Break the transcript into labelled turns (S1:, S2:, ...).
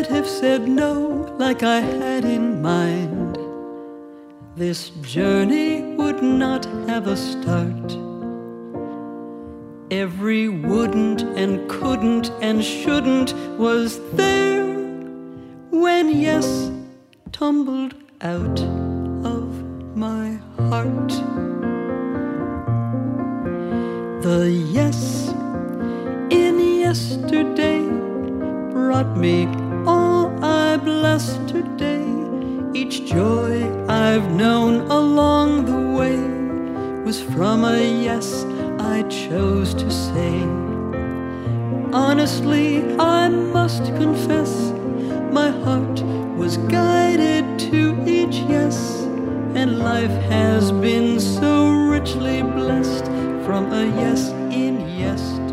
S1: might have said no like I had in mind, this journey would not have a start. Every wouldn't and couldn't and shouldn't was there when yes tumbled out of my heart. The yes in yesterday brought me all I bless today. Each joy I've known along the way was from a yes I chose to say. Honestly, I must confess, my heart was guided to each yes, and life has been so richly blessed from a yes in yesterday.